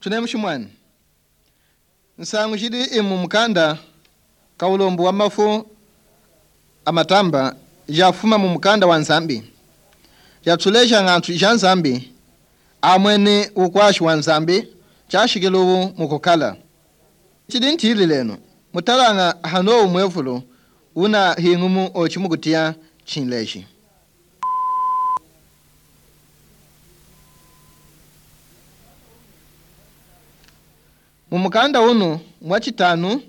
tunemshimwana nsangu chidi imu mkanda kaulombo wa mafu amatamba jafuma mu mkanda wa nzambi jatulesha ng'antu ja nzambi amwene ukwashi wa nzambi chashikiluwu mukukala chidi ntili leno mutalanga hano umwefulo una hingumu ochimukutia chinleshi mumukanda uno mwachitanu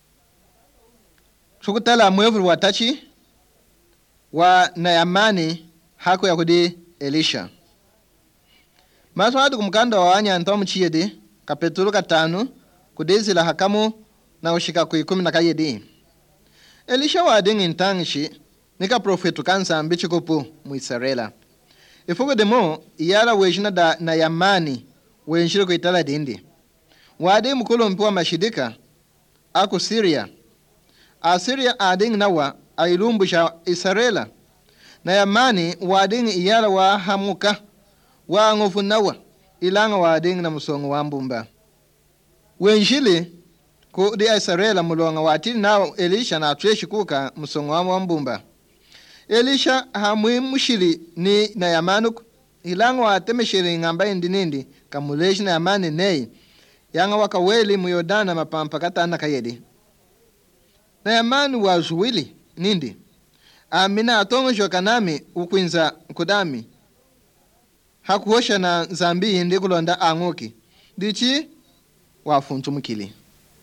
tukutala mwefulo watachi wa Nayamani hako ya kudi Elisha. Maswadu kumkanda wa wanyanta mchiyedi kapetulu katanu kudezi la hakamu na ushika kuikumi na kayedi. Elisha wa adingi ntangishi nika profetu kansa ambichi kupu mu Israela. Ifugo demo iyala wejina da Nayamani wenshiro kuitala dindi. Wadi mkulu mpuwa mashidika aku Syria. Syria adingi nawa ailumbusha Israela. Nayamani wading iyala wa hamuka wa ngofu nawa ilanga wading na musongo wa mbumba. Wenjili ku di Israela mulonga watili nao Elisha na atweshi kuka musongo wa mbumba. Elisha hamuimushili ni Nayamanuk ilanga watemeshili ngamba indinindi kamuleshi Nayamani nei yanga wakaweli muyodana mapampa katana kayedi. Nayamani wa zuwili nindi amina atongo jokanami ukwinza kudami hakuhosha na zambi hindi kulonda anguki dichi wafuntu mukili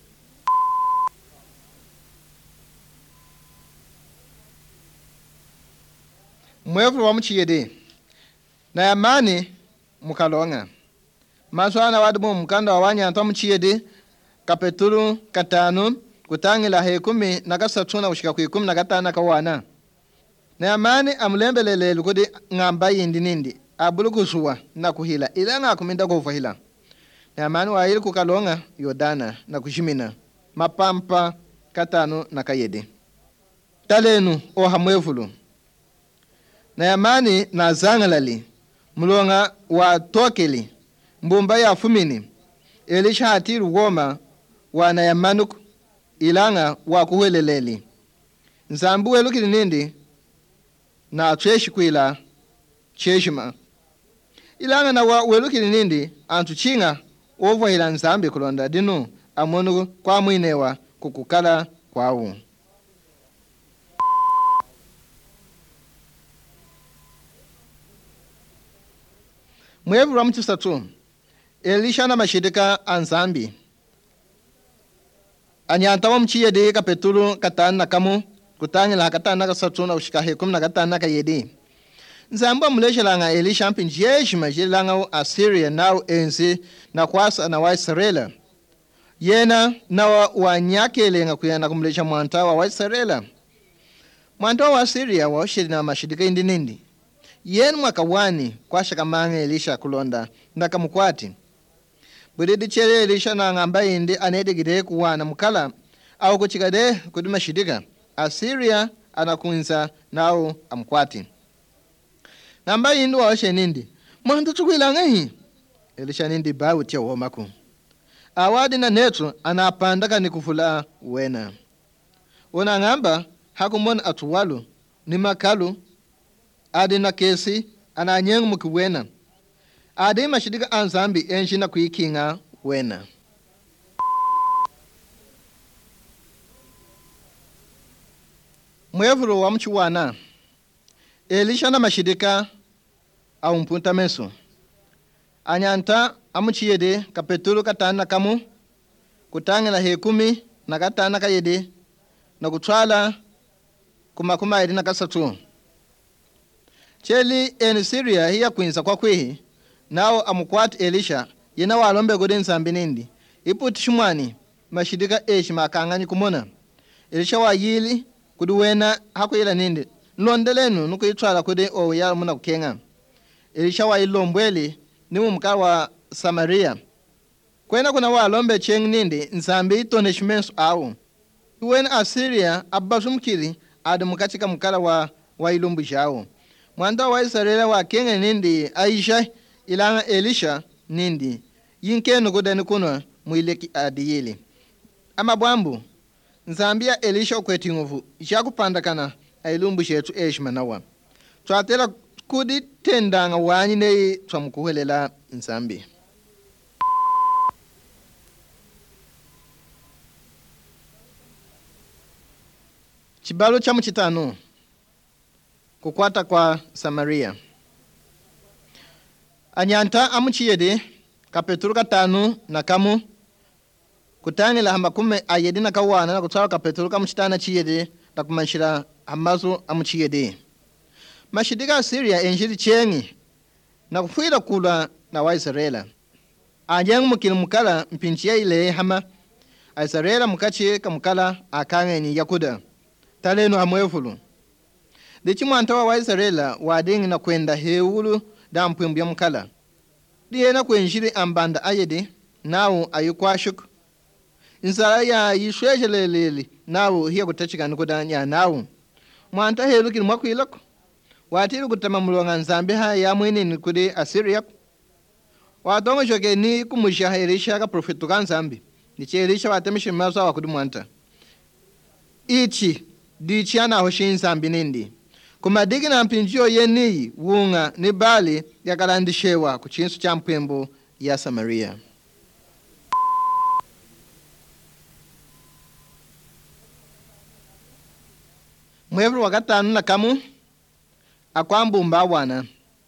mwefu wa mchiyede Nayamani mukalonga maswana wadimu mkanda wa wanyanta mchiyede kapetulu katanu kutangila hekumi nakasatuna ushika kuikumi nakatana kawana Nayamani amulembelele lukudi ngamba yindi nindi abulukusuwa na kuhila ila nga kuminda kufahila. Nayamani wa ili kukalonga Yordana na kushimina mapampa katano na kayede. Talenu o hamwefulu. Nayamani na zangalali mulonga wa tokeli mbumba ya fumini Elisha hatiru goma wa Nayamanuk ilanga wa kuheleleli. Nzambu welukili nindi na cheshi kuila cheshima ilanga na welukili nindi antu chinga ovo ila nzambi kulonda dinu amonu kwa mwinewa kukukala kwawu mwevu wa mtu satu Elisha na mashidika anzambi anyanta wa mchiyedi kapetulu katana na kamu kutangila katana kasatu na ushika hekumi na katana kayedi. Nzamba muleshelanga Elisha mpinjeshi majilanga Assyria nao enzi na kwasa na wa Israela. Yena na wanyakele nga kuyana kumulesha mwanta wa Israela. Mwanta wa Assyria wa shiri na mashidika indi nindi. Yena mwakawani kwa shakamange Elisha kulonda na kamukwati. Budidi chere Elisha na ngamba indi anede gide kuwana mukala au kuchikade kuduma shidika. Assyria anakunza nao amkwati. Ngamba indi waoshe nindi. Mwanda tukuilanga hii. Elisha nindi bawu tia womaku. Awadi na netu anapandaka ni kufula wena. Una ngamba hakumona atuwalu ni makalu adi na kesi ananyengu mukiwena. Adi mashidika anzambi enjina kuikinga wena. Mwevuro wa mchuwana Elisha na mashidika au mpunta meso anyanta amuchiyede kapetulu katana kamu kutangila hekumi na katana kayede na kutwala kumakuma edi na kasatu cheli eni Syria hiya kwinza kwa kwehi nao amukwati Elisha yena walombe gode nsambi nindi iputi shumwani mashidika eshi makanganyi kumona Elisha wa yili kuduwena hakuila nindi nlondelenu nuku itwala kude o ya muna kukenga Elisha wa ilombweli ni mumka wa Samaria kwena kuna wa lombe cheng nindi nsambi toneshmensu au wena Assyria abasumkiri adumukatika mukala wa ilumbu jao mwanda wa Israela wa kenga nindi Aisha ilanga Elisha nindi yinkenu kudeni kuno mwileki adiyili. Ama bwambu, nzambia Elisha kweti nguvu, ichakupandakana ailumbu shetu eshima nawa. Twatela kudi tendanga wanyi nei twamukuhelela nzambi. Chibalo cha mchitano, kukwata kwa Samaria. Anyanta amuchiyede, kapetulu 5 na kamu, kutangila hamba kume ayedi na kawana na kutawa kapetulu kamuchitana chiyede na kumanshira hambazo amuchiyede. Mashidika Asiria enjiri chengi na kufuira kula na Waisraela. Ajangu mukili mukala mpinchia ile hama, Aisraela mukachi kamukala akangenyi yakuda. Talenu hamwefulu. Dichi mwanta wa Waisraela wadingi na kwenda heulu da mpwembu ya mukala. Diena kwenjiri ambanda ayede, nao ayukwashuk. Insala ya yishwejeleleli, nao hiya kutachika nukudanya nao. Mwanta helu kili mwaku ilako. Watiru kutama mulonga nzambi ya mwini nikudi Asiria. Watongo shoke ni kumusha Elisha ka profetu ka nzambi. Nichi Elisha watemishi maso wakudi mwanta. Ichi dichi ana hoshi nzambi nindi. Kumadigi na mpinjio yeni wunga ni bali ya kalandishewa kuchinsu cha mpwembo ya Samaria. Mwevru wakatanu na kamu akwambu mbawana.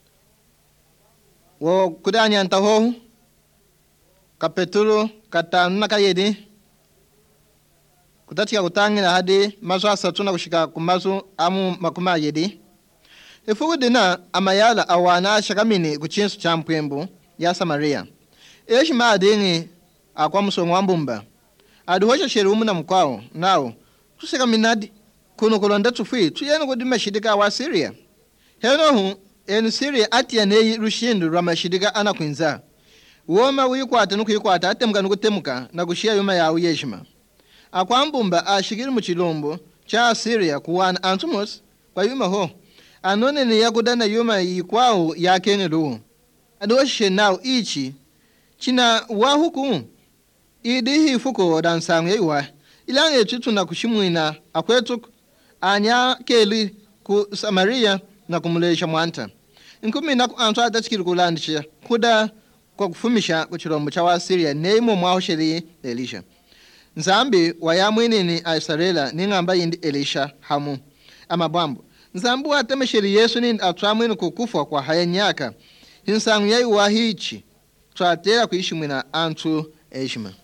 Wo kudanya ntaho kapetulu 5 na kayedi. Kutatika kutangira hadi mazu asatuna kushika kumazu amu makuma yedi. Ifugu dina amayala awana shakamini kuchinsu cha mpwembu ya Samaria. Eshi maadingi akwa musongo wambumba. Aduhosha sherumu na mkwao. Nao, tusika minadi. Kuno kulonda tufui, tuyenu kudima shidika wa Syria. Henohu, eni Syria atia neyi rushindu rama shidika ana kuinza. Uoma uyikwata nukuyikwata atemuka nukutemuka na kushia yuma ya uyeshima. Akwambumba ashikiri muchilombo cha Asiria kuwana Antumos kwa yuma ho. Anone ni yakudana yuma yikwao ya kengelu. Adoshe nao ichi. China wahuku. Idihi fuko dansangu yaiwa. Ilange tutu na kushimuina akwetu anya keli ku Samaria na kumulesha mwanta. Nkumi na kuantua atachikiri kulandisha. Kuda kwa kufumisha kuchilombo cha wa Asiria neimo mwahosheri Elisha. Nzambi wayamwini ni Aisraela ningamba yindi Elisha hamu. Ama bwambu. Nzambu watemesheri Yesu ni atwamwini kukufwa kwa haya nyaka. Hinsangu yai wahichi. Twatera kuishi mwina antu eshima.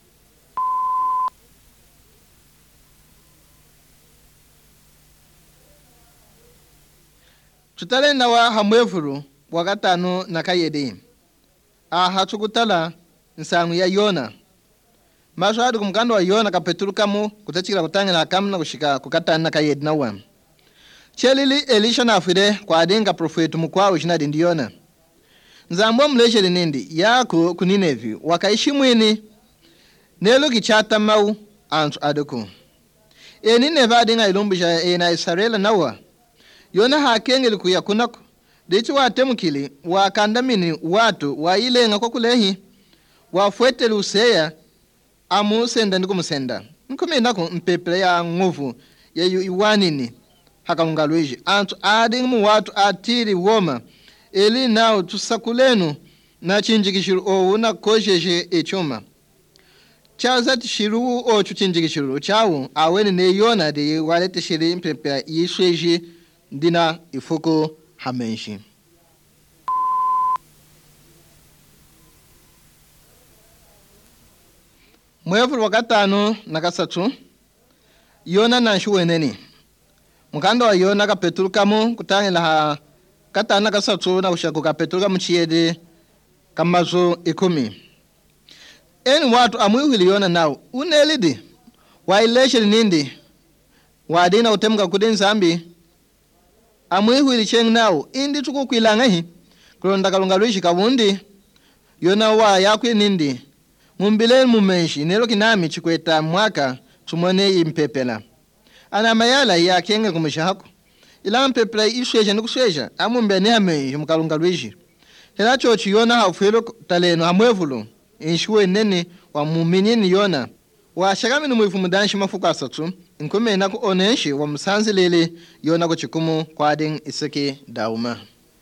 Tutale na wa hamwefuru wakatano na kayede. Hatukutala nsangu ya Yona. Maswadu kumkando wa Yona kapetulu kamu kutachikila kutangi na kamu na kushika kukatana na kayede na wa. Chelili Elisha na afide kwa adinga profetu mkwao jinadi ndi Yona. Nzambu mlesheli nindi yako kuninevi wakaishi mwini nelo kichata mau antu aduku. Nineve adinga ilumbisha na Israela na wa. Yona hakengeli kuya kunako. Dichi watemukili wakandamini watu wa ilenga kwa kulehi. Wafueteli useya amusenda ndikumusenda. Nkumi nako mpepele ya nguvu ya iwanini hakalungaluishi. Antu adingu watu atiri woma. Eli nao tusakulenu na chinjikishiru ouna kosheje echuma. Chazati shiru o chuchinjikishiru chawu aweni ne Yona de walete shiri mpepele yisheje ndina ifuko hamenshi. Mwefuru wakatano na kasatu Yona na shuweneni. Mkando wa Yona kapetulu kamu kutangila katana kasatu na ushaku kapetulu kamu chiyede kamazo 10. Eni watu amwihili Yona nao unelidi wailesheli nindi wadina utemuka kudin zambi amwihili cheng nao indi tukukwilanga hi kulonda kalungaluishi kabundi Yona wa yakwe nindi mumbile mumenshi nelo kinami chikweta mwaka tumone impepela ana mayala ya kenge kumishako ila mpepela isweja nikusweja amumbe ne ame mukalungaluishi hela chochi Yona hafelo taleno amwevulu inshuwe nene wa muminini Yona wa shagamini muifumudanshi mafuku asatu nkume na kuonenshi wa msanzi lele Yona kuchikumu kwa ding iseke dauma.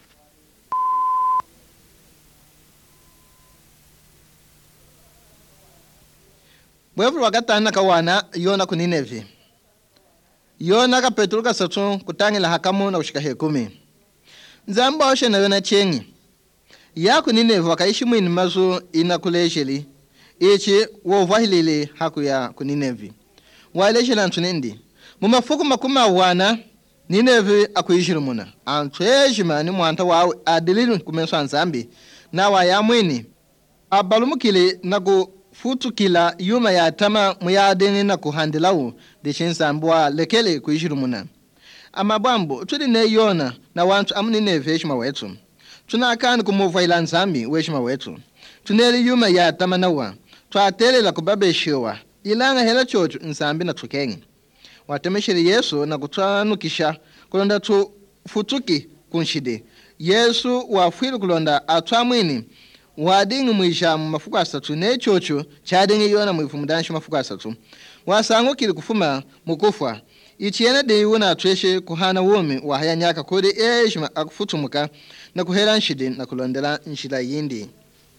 Mwevu wakatana kawana Yona ku Nineve. Yona kapetulu kasatu kutangila hakamu na kushika hekumi. Nzamba oshe na Yona chengi. Ya ku Nineve wakaishi mwini mazu ina kulejeli. Ichi wovahilile haku ya ku Nineve. Wailejeli antunendi. Mumafuku makuma wana Nineve akuishiru muna. Antuejima ni muanta wa adililu kumenso anzambi. Na wa ya mwini. Abalumukili na kufutukila yuma ya tama muyadeni na kuhandilau dishinsambua lekele kuishiru muna. Amabambo, tudine Yona na wantu amu Nineve eshima wetu. Tunakani kumuvaila nzambi weshima wetu. Tuneli yuma ya tama nawa. Tuatele la kubabeshiwa. Ilanga hela chochu nzambi na tukengi. Watemeshiri Yesu na kutuanukisha kulonda tu futuki kunshide. Yesu wafilu kulonda atuamwini wadingi mwisha mafuku asatu ne chochu chadingi Yona muifumudanshi mafuku asatu. Wasangu kili kufuma mukufwa. Ichiene de yuna atweshe kuhana wumi wa haya nyaka kodi eshima akufutumuka na kuhera nshide na kulondela nshida yindi.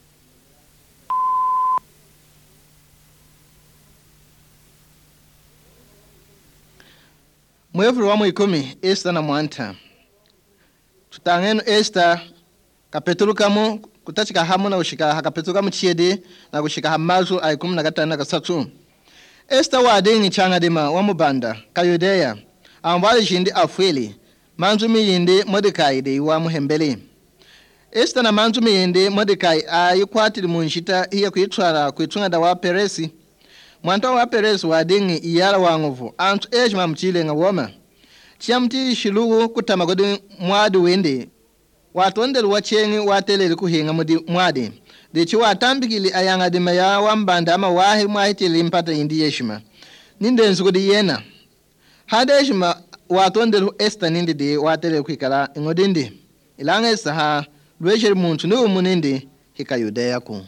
Mwevu wa mwikumi Esther na Mwanta. Tutangenu Esther kapetulu kamu kutachika hamu na kushika hakapetulu kamu chiede na kushika hamazu aikumu na katana kasatu. Esther wadingi changa dima wa mubanda kayudeya ambali shindi afweli manzu miyindi Mordekai de wa muhembele. Esther na manzu miyindi Mordekai ayikwatili munshita hiya kuitunga da wa Peresi. Mwanta wa Peresi wadingi iyala wanguvu antu ejima mchile nga woma. Chiamti shilugu kutamagodi mwadi wende. Watondelu wachengi wateleli kuhinga mwadi. Dechi watambikili ayanga dima ya wambanda ama wahi mwahitili mpata indi yeshima. Ninde nzugudi yena. Hada yeshima watondelu Esther nindi de wateleli kuhikala ingodindi. Ilanga Esther ha lwesheri muntu ni umunindi hika Yudea ku.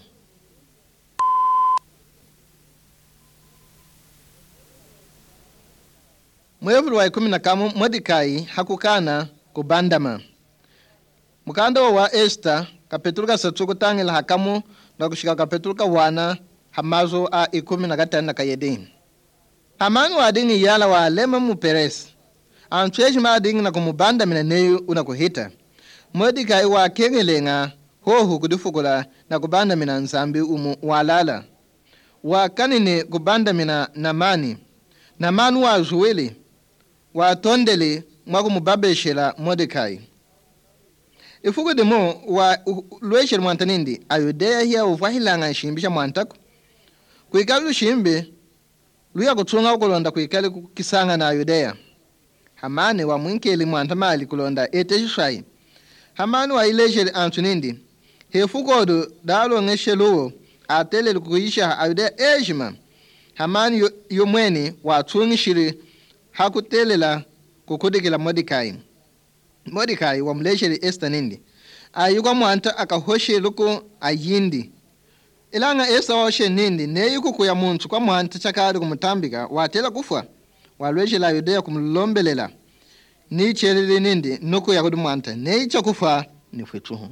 Mwevu wa 10 Mordekai hakukana kubandama. Mukanda wa Esther kapetulu kasatu kutangila hakamu na kushika kapetulu kawana hamazo a 15 kayedini. Hamanu wadingi yala wa lema mu Peresi. Antwejima adingi na kumubanda mina neyu unakuhita. Mordekai wa kengelenga hohu kudufukula na kubanda mina nzambi walala. Wa kanine kubanda mina Namani. Namani wa zuwili. Watondele mwaku mubabeshela Mordekai. Ifuku demo wa lweshel mwantanindi Ayudeya hiya uvahilanga shimbisha mwantaku. Kuikalu shimbe luya kutunga ukulonda kuikali kukisanga na Ayudeya. Hamani wa mwinkeli mwantamali kulonda eteshishai. Hamani wa ileshel antunindi. Hefuku odu dalo ngesheluo atele kukuisha Ayudeya ejima. Hamani yomweni wa tungishiri hakutelela kukudikila Mordekai. Mordekai wa mlesheli Esther nindi. Ayuka mwanta akahoshe luku ayindi. Ilanga Esther washe nindi neyuku kuya muntu kwa mwanta chakari kumutambika watela kufwa. Walweshela Ayudeya kumulombelela. Ni chelili nindi nuku ya kudu mwanta. Neicha kufwa ni fwetuhu.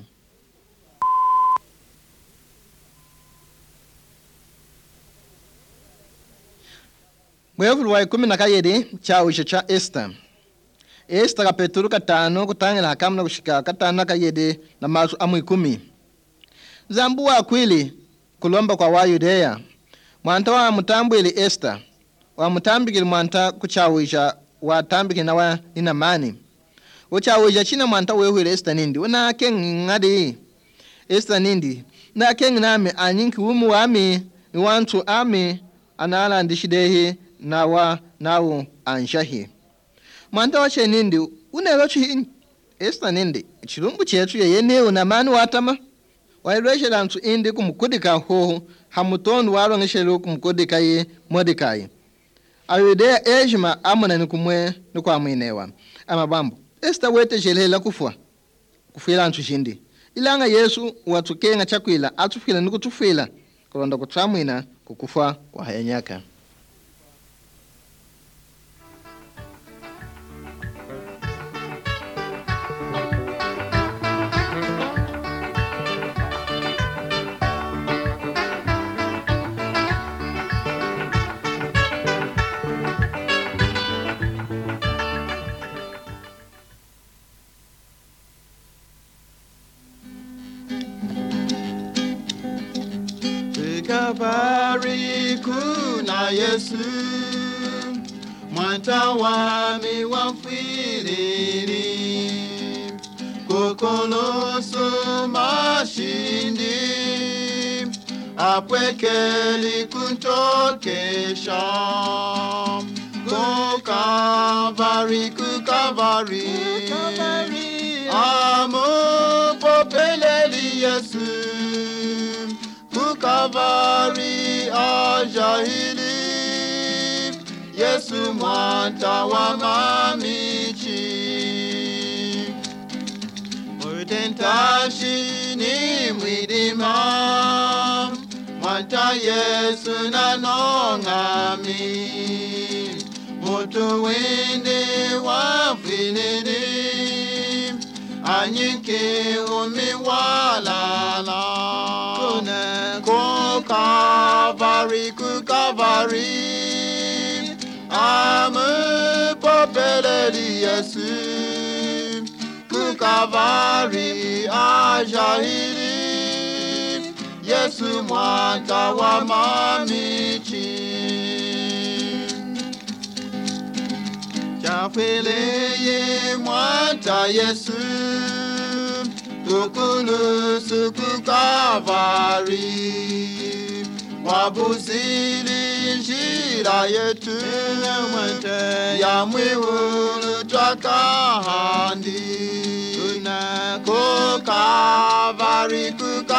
Mwevu wa 10 chawisha cha Esther. Esther kapetulu 5 kutangila hakamu na kushika katana kayede na mazu amu 10. Zambu wa kwili kulomba kwa wa Yudea. Mwanta wa mutambwili Esther. Wa mutambikili mwanta kuchawisha wa tambiki na wa Namani. Uchawisha china mwanta wehuile Esther nindi. Una kengi ngadi Esther nindi. Na kengi nami anyinki umu wami ni wantu ami anala andishidehi nawa nawo anshahi. Mwanta wache nindi unelochi Esther nindi chilumbu chetu yeneo Namani watama wailweshela antu indi kumukudika hoho hamutondu walongeshelu kumukudika ye Mordekai. Ayudeya ejima amuna nikumwe nikwamwinewa. Amabambo Esther wete shelela kufwila antu shindi. Ilanga Yesu watukenga chakwila atufwila nikutufwila kulonda kutsamwina kukufa kwa hayanyaka. Kalvari kuna Yesu mwanta wami wamfiriri kukoloso mashindi apwekeli kuntokesha kukavari amo popeleli Yesu Kalvari ajahili Yesu mwanta wa mamichi Mudentashi ni mwidima Mwanta Yesu na nongami Mutu windi wa finini Anyike umi walala Kalvari ame popeleli Yesu Kalvari ajahili Yesu mwanta wa mamichi Chafele mwanta Yesu Kukulusu Kalvari Wabuzili njira yetu ya mwiulu twakahandi Kukavari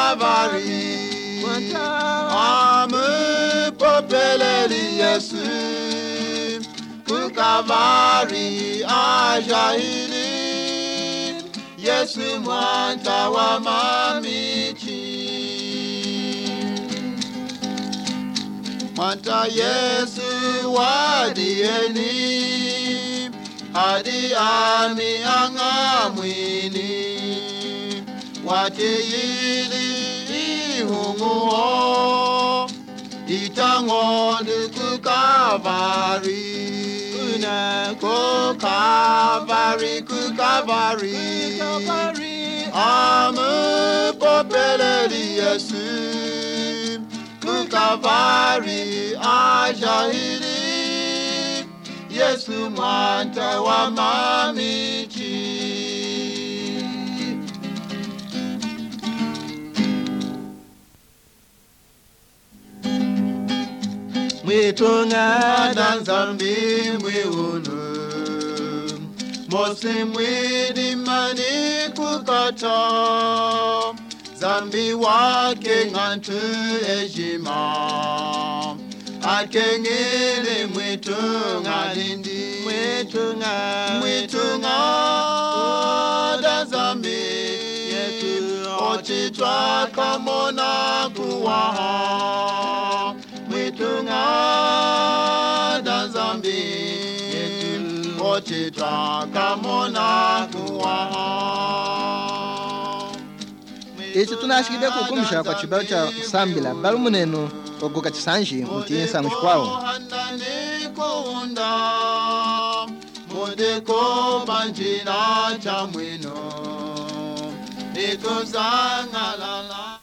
ame popeleli Yesu Kukavari ajahili Yesu mwanta wa mamichi Mwanta Yesu wadieni hadi ami angamwini wateyili ihunguo itangondu kukavari kukavari ame popeleli Yesu Kalvari ajahili Yesu mwanta wa mamichi Mwitunga danzambi mwiunu Mosi mwidimani kukata Zambi wake ngantu ejima Akengele mwitunga lindi Mwitunga da zambi yetu Ochitwa kamona kuwaha Mwitunga da zambi yetu Ochitwa kamona kuwaha Iti tunashikide kukumbusha kwa chibao cha Sambila balu munenu ogoka chisanji mutiinsa mshkwao Mudeko banjina cha mwino Niko zangalala